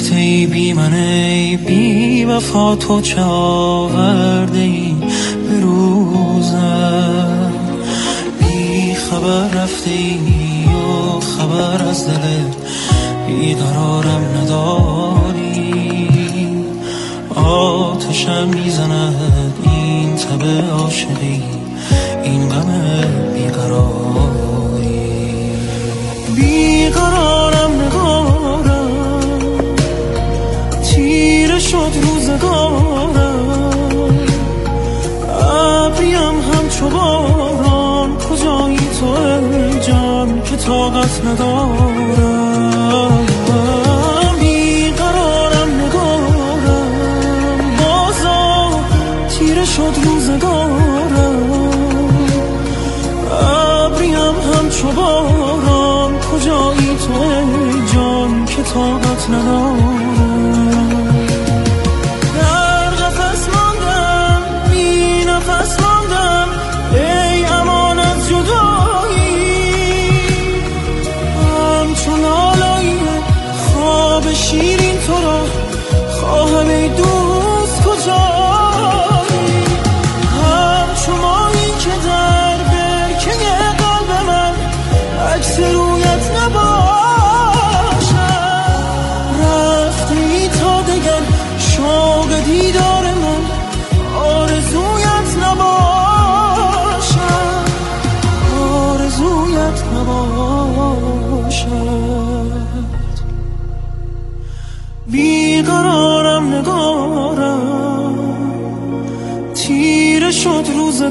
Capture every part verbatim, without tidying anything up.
رفته ای بی من ای بی وفا تو چه آورده ای به روزم بی خبر رفته ای و خبر از دلت بی قرارم نداری آتشم میزند این تب عاشقی این غم بیقراری بیقرارم نگارم تیره شد روزگارم ابریم همچو باران کجایی تو ای جان که طاقت ندارم بیقرارم نگارم بازا تیره شد روزگارم ابریم همچو باران کجایی تو ای جان که طاقت ندارم در قفس ماندم بی نفس ماندم ای امان از جدایی همچون آلایی خواب شیرین تو را خواهم ای دوست کجایی همچون مایی که در برکه قلب من عکس رویت نباشد رفتی تا دگر شوق دیدار من آرزویت نباشد آرزویت نباشد بیقرارم نگارم تیره شد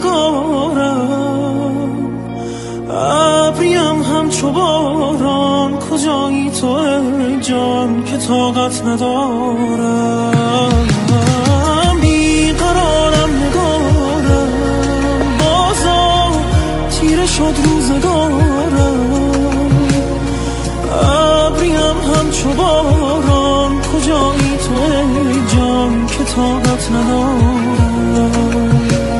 روزگارم ابریم همچو باران کجایی تو ای جان که طاقت ندارم بیقرارم نگارم بازا تیره شد روزگارم ابریم همچو باران کجایی تو ای جان که طاقت ندارم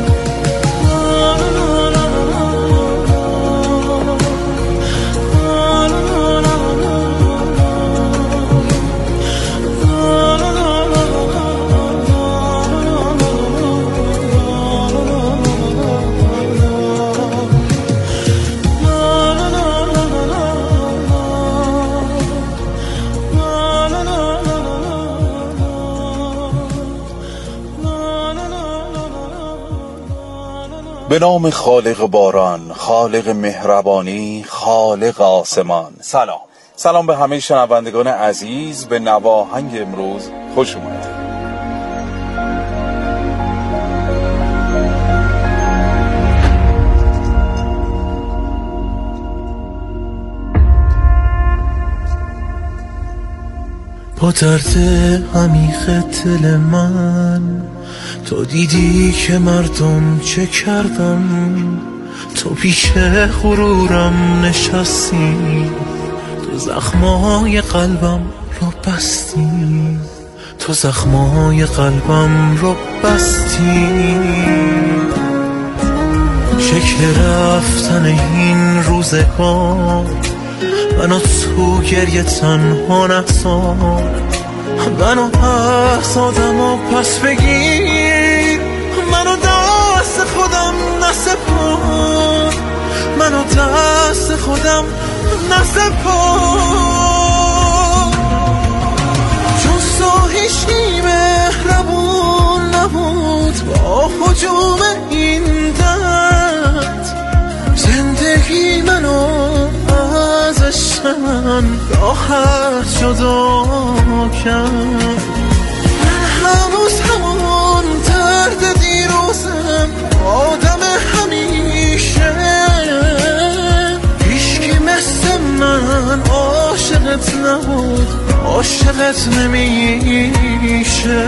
به نام خالق باران، خالق مهربانی، خالق آسمان. سلام سلام به همه شنوندگان عزیز. به نواهنگ امروز خوش اومدید. با درد عمیق دل من تو دیدی که مردم چه کردم تو پیش غرورم نشستی تو زخمای قلبم رو بستی تو زخمای قلبم رو بستی شکل رفتن این روزگار منو تو گریه تنها نذار منو احسادم و پس بگیر منو دست خودم نسپار منو دست خودم نسپار چون ساهیشی مهربون نبود با حجوم این درد زندگی منو ازش من راحت جدا کرد من هنوز همون درد دیروزم آدم همیشه هیچکی مثل من عاشقت نبود عاشقت نمیشه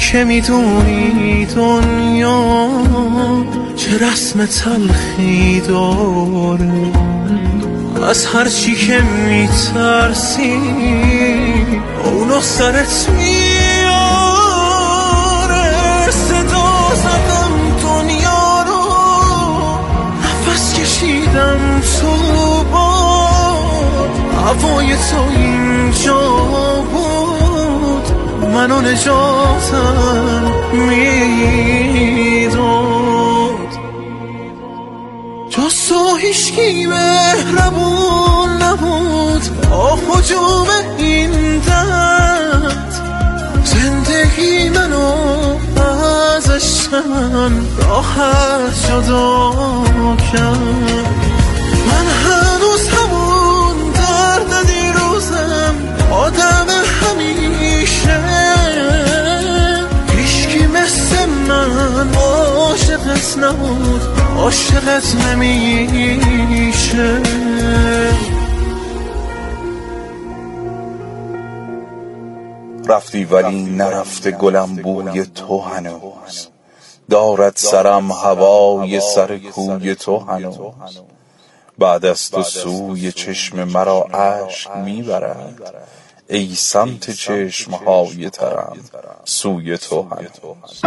که میدونی دنیا چه رسم تلخی داره، از هر چی که میترسی اونو سرت میاره. صدا زدم دنیا رو، نفس کشیدم تو باد، هوای تو اینجا بود، منو نجاتم میداد. جز تو هیچکی مهربون نبود با حجوم این درد، زندگی منو ازش من راحت جدا کرد. من هنوز همون درد دیروزم، آدم همیشه، هیچکی مثل من عاشقت نبود، عاشقت نمیشه. رفتی ولی نرفته گلم بوی تو هنوز، دارد سرم هوای سر کوی تو هنوز. بعد از تو سوی چشم مرا اشک میبرد، ای سمت چشمهای ترم سوی تو هنوز.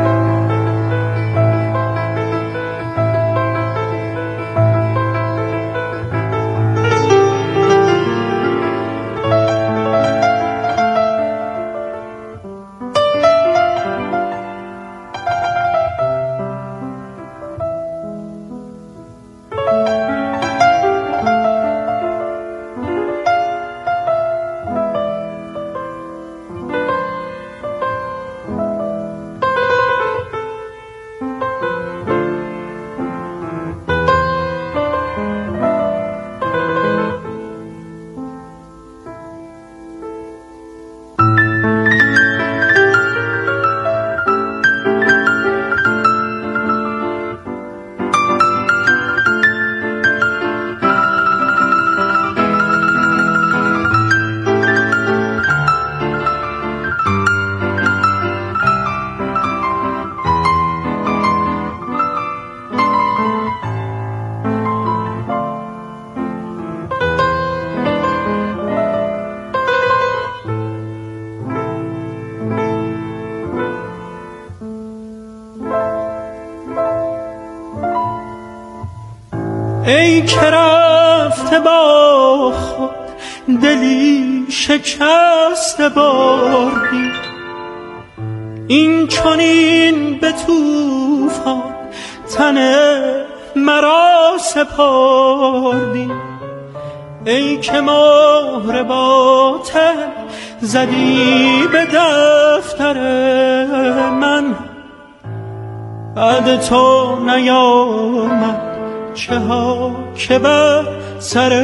ای که رفته با خود دلی شکسته بردی، این چنین به طوفان تن مرا سپردی. ای که مهر باطل زدی به دفتر من، بعد تو نیامد چه ها که بر سر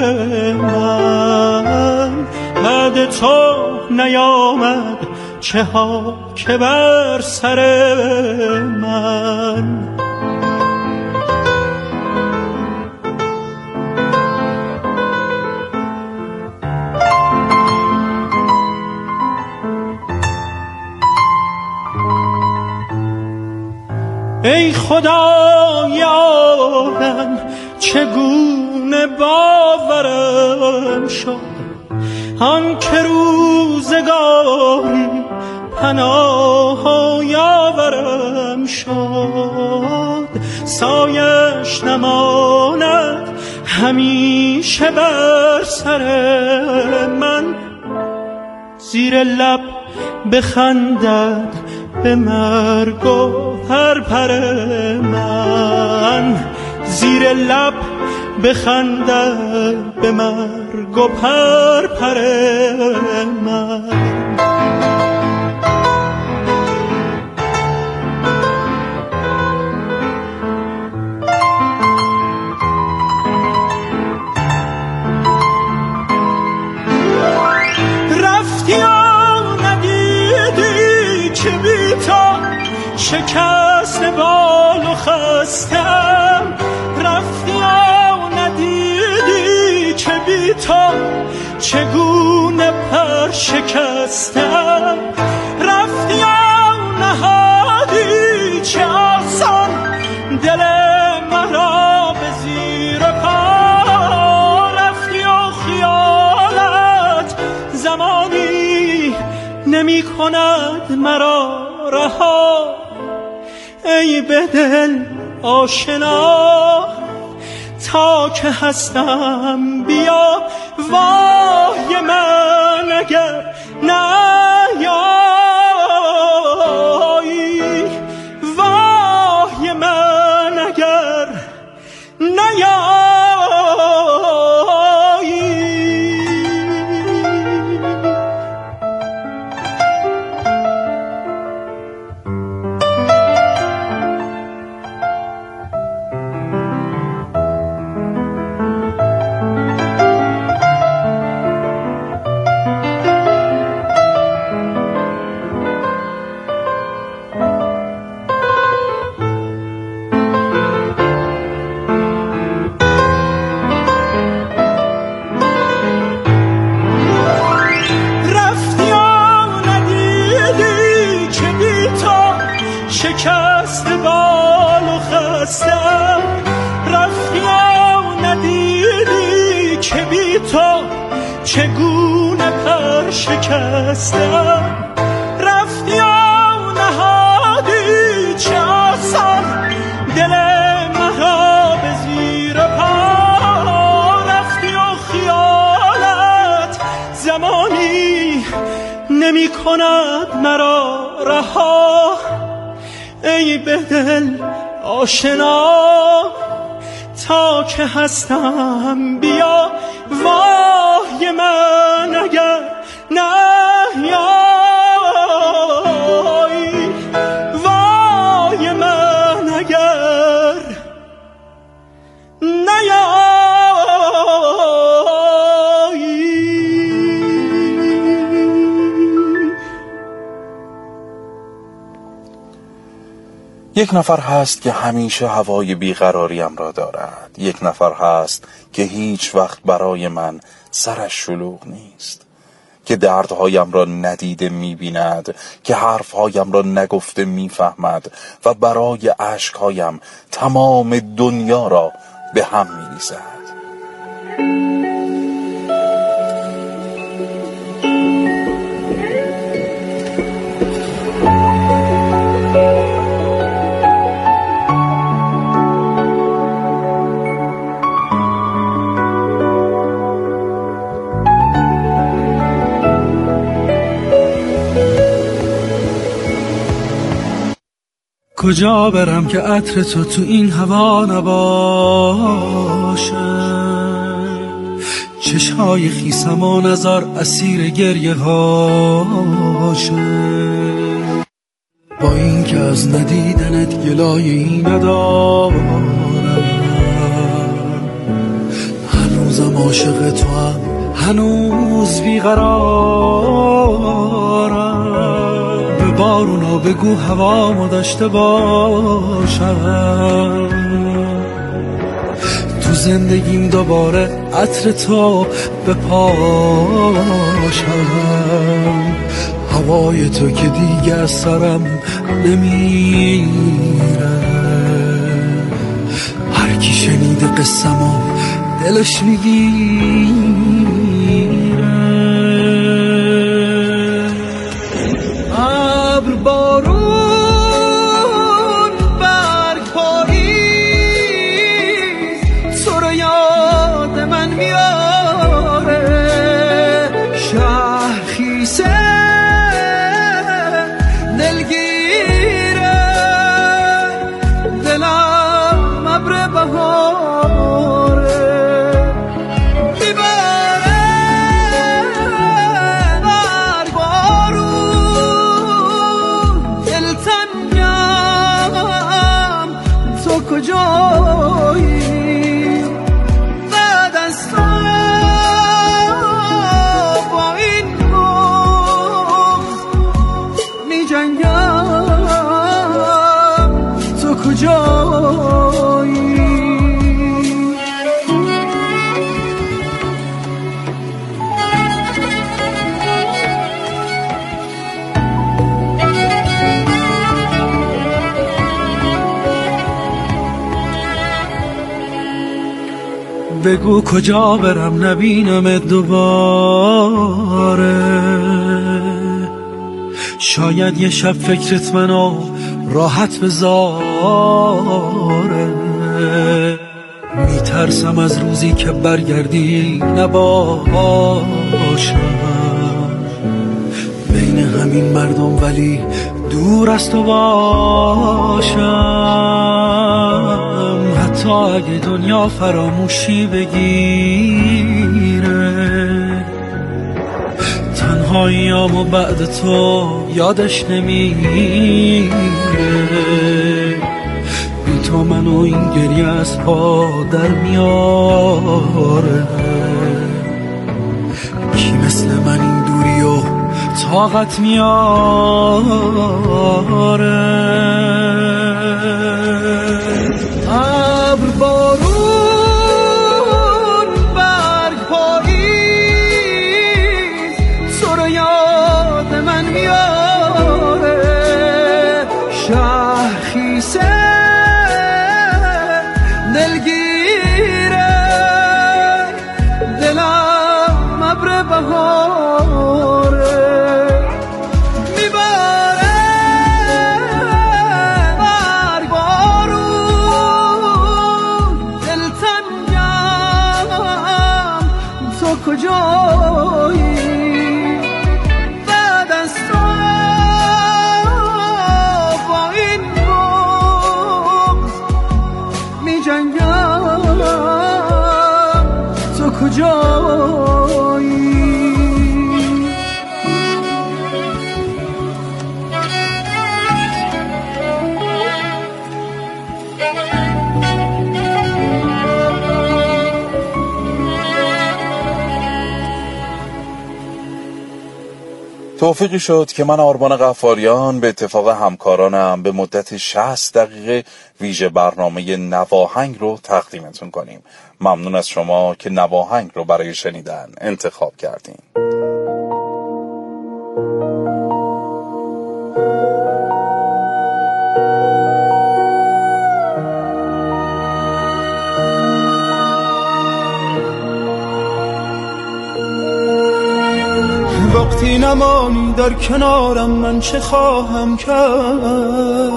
من، بعد تو نیامد چه ها که بر سر من. ای خدای عالم چگونه باورم شد، آن که روزگاری پناه یاورم شد. سایش نماند همیشه بر سر من، زیر لب بخندد به مرگ و پرپر من، زیر لب بخندد به مرگ و پرپر من. رفتی و ندیدی که بی تو شکست بال و خستم، رفتی و ندیدی که بی تو چگونه پر شکستم، رفتی و نه نمی کند مرا رها. ای به دل آشنا تا که هستم بیا، وای من اگر نیایی، وای من اگر نیایی. شکست بال و خستم، رفتی و ندیدی که بی تو چگونه پر شکستم. رفتی و نهادی چه آسان دل مرا به زیر پا. رفتی و خیالت زمانی نمی کند مرا رها. ای به دل آشنا تا که هستم بیا، وای من اگر نیایی، وای من اگر نیایی. یک نفر هست که همیشه هوای بیقراریم را دارد. یک نفر هست که هیچ وقت برای من سرش شلوغ نیست، که دردهایم را ندیده می‌بیند، که حرفهایم را نگفته می‌فهمد و برای اشکهایم تمام دنیا را به هم می‌ریزد. کجا برم که عطر تو تو این هوا نباشه؟ چشمای خیسم و نظر اسیر گریه هاشه. با این که از ندیدنت گلایی ندارم، هنوزم عاشق تو هم، هنوز بیقرارم. به بارونا بگو هوامو داشته باشم، تو زندگیم دوباره عطر تو بپاشم. هوای تو که دیگه از سرم نمیره، هر کی شنیده قصه‌مو دلش میگیره. ابر بارون برگ پاییز تو رو یاد من میاره. شهر خیسه دلگیره، دلم ابر بهاره. میبره برگ بارون دلتنگم، تو کجایی؟ بعد از تو با این بغض می جنگم، تو کجایی؟ بگو کجا برم نبینم دوباره؟ شاید یه شب فکرت منو راحت بذاره، میترسم از روزی که برگردی نباشم بین همین مردم ولی دور از تو باشم. حتی اگه دنیا فراموشی بگیره، تنهاییامو بعد تو یادش نمیره. بی تو منو این گریه از پا در میاره. کی مثل من این دوری و طاقت میاره؟ ابر بارون برگ پاییز تو رو یاد من میاره. شهر خیسه دلگیره، دلم ابر بهاره. کجایی بعد از تو با این بغض می جنگم؟ تو کجایی؟ توفیقی شد که من آرمان غفاریان به اتفاق همکارانم به مدت شصت دقیقه ویژه برنامه نواهنگ رو تقدیمتون کنیم. ممنون از شما که نواهنگ رو برای شنیدن انتخاب کردین. وقتی نمانی در کنارم من چه خواهم کرد؟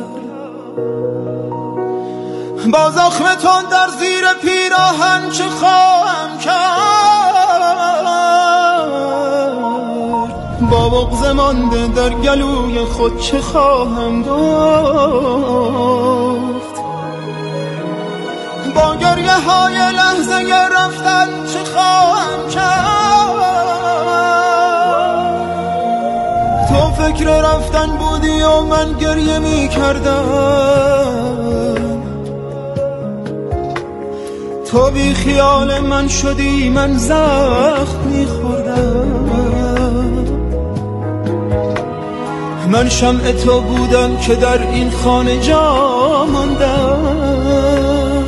با زخم تون در زیر پیراهن چه خواهم کرد؟ با بغض مانده در گلوی خود چه خواهم گفت؟ با گریه های لحظه رفتن چه خواهم کرد؟ تو فکر رفتن بودی و من گریه می کردم. تو بی خیال من شدی، من زخم می خوردم. من شمع تو بودم که در این خانه جا ماندم.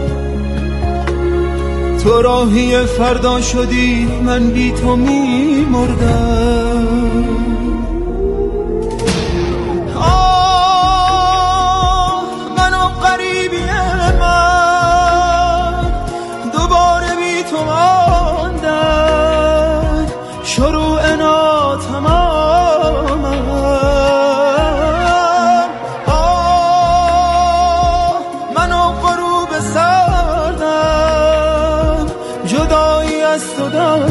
تو راهی فردا شدی، من بی تو می مردم. آه منو غریبی من دوباره بی تو ماندن. شروع ناتمامم. آه منو غروب سردم، جدایی از تو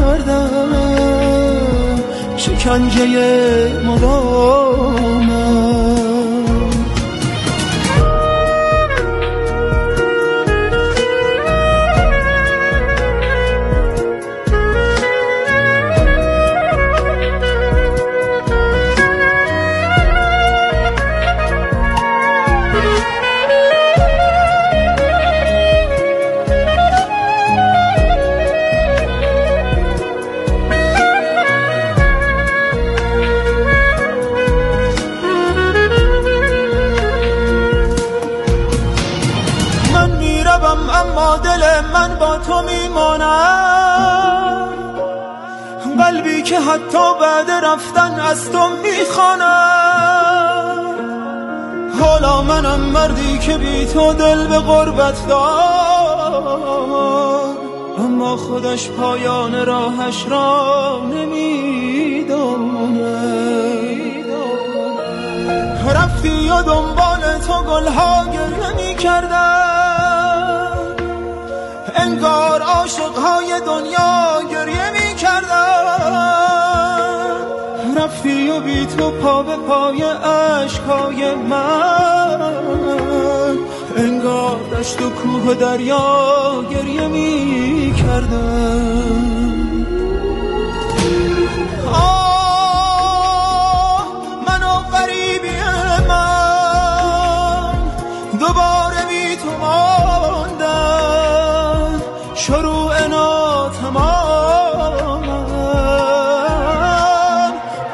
دردم، شکنجه مدامم. اما دل من با تو میمانم. قلبی که حتی بعد رفتن از تو میخوانم. حالا منم مردی که بی تو دل به غربت دار، اما خودش پایان راهش را نمیدونه. رفتی و دنبال تو گلها گریه می کردن، انگار عاشقهای دنیا گریه می کردن. رفتی و بی تو پا به پای عشقای من، انگار دشت و کوه و دریا گریه می کردن. آه منو غریبی من، دوباره بی تو ماندم، شروع ناتمامم.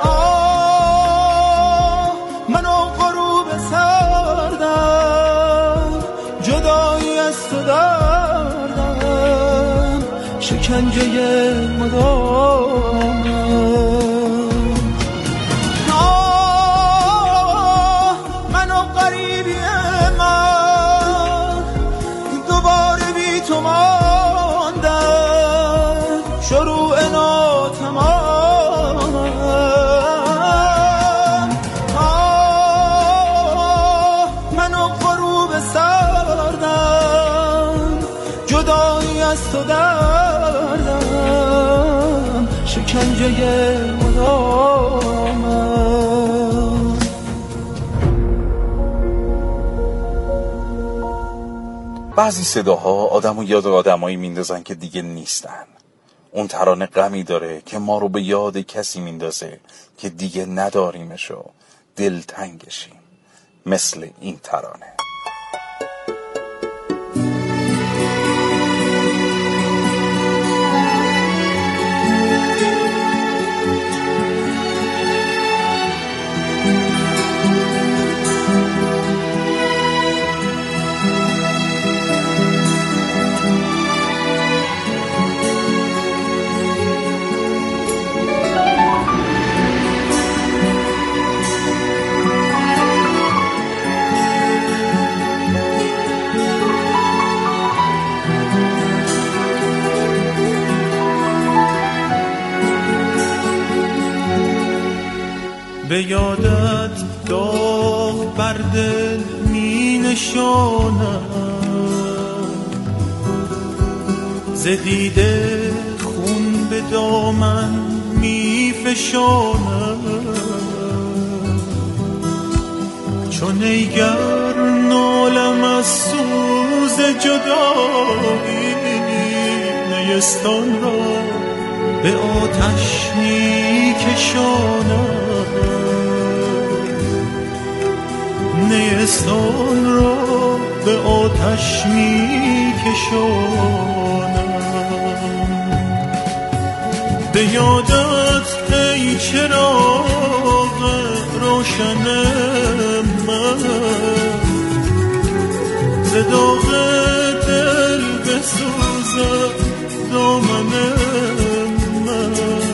آه منو غروب سردم، جدایی از تو دردم، شکنجه مدام. تو ماندم، شروع ناتمامم. آه منو غروب سردم، جدایی از تو دردم، شکنجه مدامم. بعضی صداها آدمو یاد آدمایی میندازن که دیگه نیستن. اون ترانه غمی داره که ما رو به یاد کسی میندازه که دیگه نداریمش و دلتنگشیم، مثل این ترانه. به یادت داغ بر دل می نشانم، ز دیده خون به دامن می فشانم. چون ایگر نالم از سوز جدایی، نیستان را به آتش می کشانم. نیستان را به آتش می کشانم. به یادت ای چراغ روشن من، ز داغ دل بسوزد دامن من.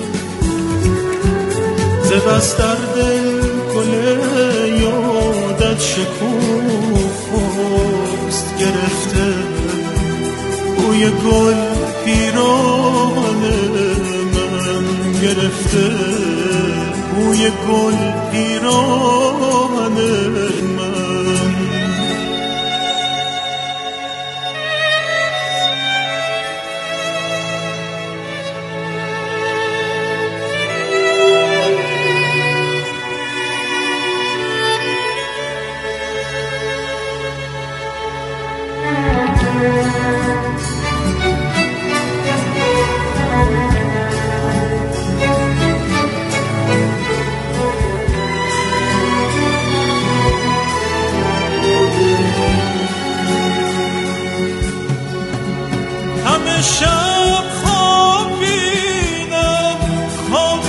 ز بستر دل گل یادت شکوفاست گرفته، بوی گل پیران من گرفته، بوی گل پیران من. شب خوابیدم خواب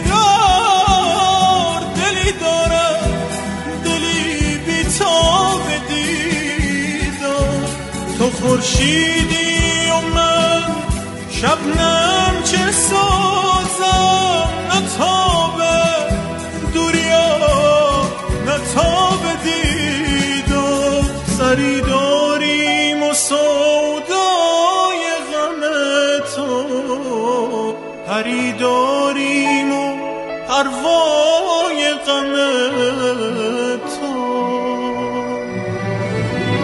دیدار، دلی دارم دلی بی‌تاب دیدار. تو خورشیدی و من شبنم چه سازم، نه تاب دوریا نه تاب دیدار. سری داریم و سودای غم تو، پری داریم و پروای غم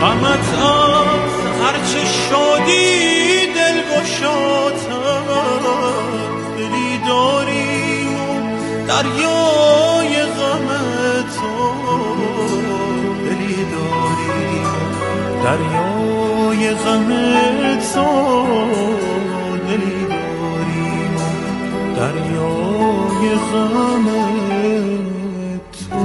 غمت از هرچه شادی دل گشاتم، دلی داریم و دریای غم تو، دلی داریم دریای غم تو، دلی داریم دریای غم تو.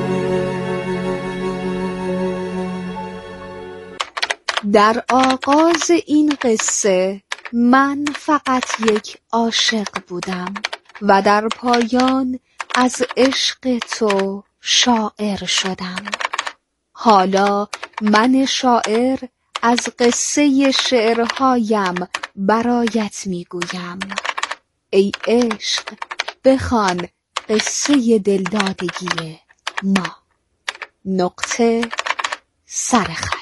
در آغاز این قصه من فقط یک عاشق بودم و در پایان از عشق تو شاعر شدم. حالا من شاعر از قصه شعرهایم برایت میگویم. ای عشق بخوان قصه دلدادگی ما. نقطه سرخط.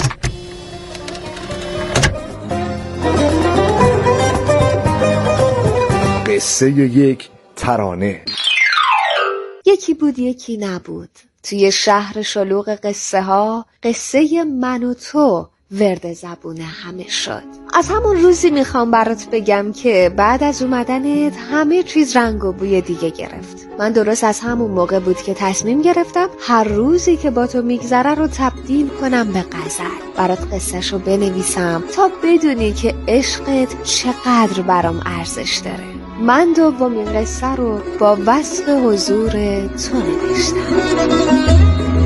قصه یک ترانه. یکی بود یکی نبود. توی شهر شلوغ قصه ها قصه من و تو ورد زبون همه شد. از همون روزی میخوام برات بگم که بعد از اومدنت همه چیز رنگ و بوی دیگه گرفت. من درست از همون موقع بود که تصمیم گرفتم هر روزی که با تو میگذره رو تبدیل کنم به غزل. برات قصهشو بنویسم تا بدونی که عشقت چقدر برام ارزش داره. من دومین قصه رو با وصف حضور تو نوشتم.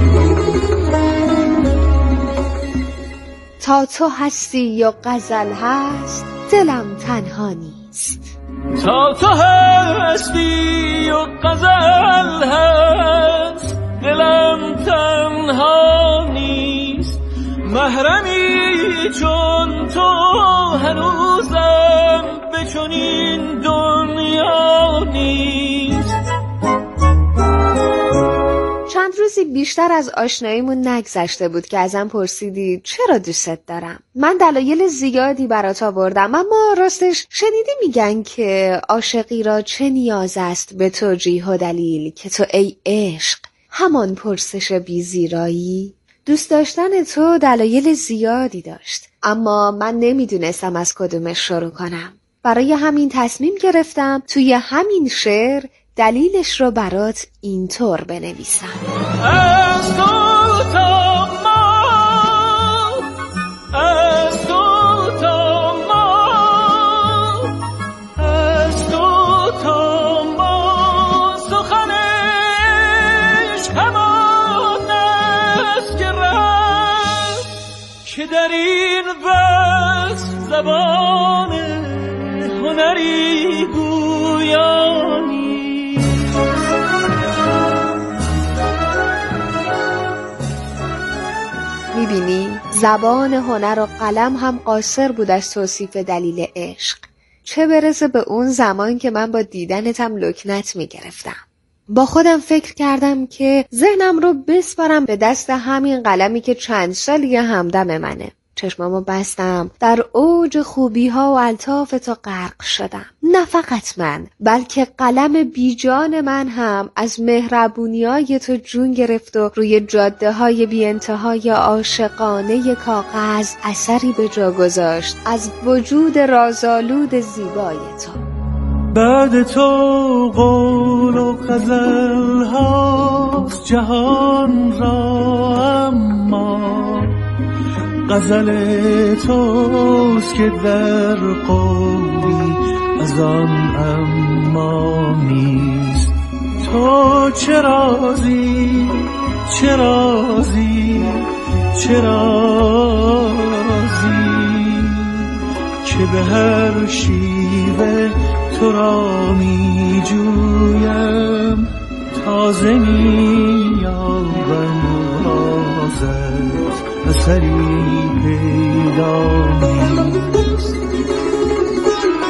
تا تو هستی و غزل هست دلم تنها نیست. تا تو هستی و غزل هست دلم تنها نیست. محرمی چون تو هنوزم به چنین دنیا نیست. چند روزی بیشتر از آشناییمون نگذشته بود که ازم پرسیدی چرا دوستت دارم. من دلایل زیادی برات آوردم، اما راستش شنیدی میگن که عاشقی را چه نیاز است به توجیه و دلیل که تو ای عشق همان پرسش بی زیرایی. دوست داشتن تو دلایل زیادی داشت، اما من نمیدونستم از کدومش شروع کنم. برای همین تصمیم گرفتم توی همین شعر دلیلش رو برات اینطور بنویسم. از تو تا ما، از تو تا ما، از تو تا ما، سخنش همان است که رفت که در این وصف زبان هنری گویانی. میبینی زبان هنر و قلم هم قاصر بود از توصیف دلیل عشق، چه برسه به اون زمان که من با دیدنتم لکنت میگرفتم. با خودم فکر کردم که ذهنم رو بسپارم به دست همین قلمی که چند سالی همدم منه. چشمامو بستم، در اوج خوبی ها و الطاف تو غرق شدم. نه فقط من، بلکه قلم بیجان من هم از مهربونیای تو جون گرفت و روی جاده های بی انتهای عاشقانه کاغذ اثری به جا گذاشت از وجود رازآلود زیبای تو. بعد تو قول و غزل هاست جهان را، اما غزل توست که در قولی از آن اما نیست. تو چه رازی چه رازی چه رازی که به هر شیوه تو را می جویم، تازه می یابم رازت اثری پیدا نیست.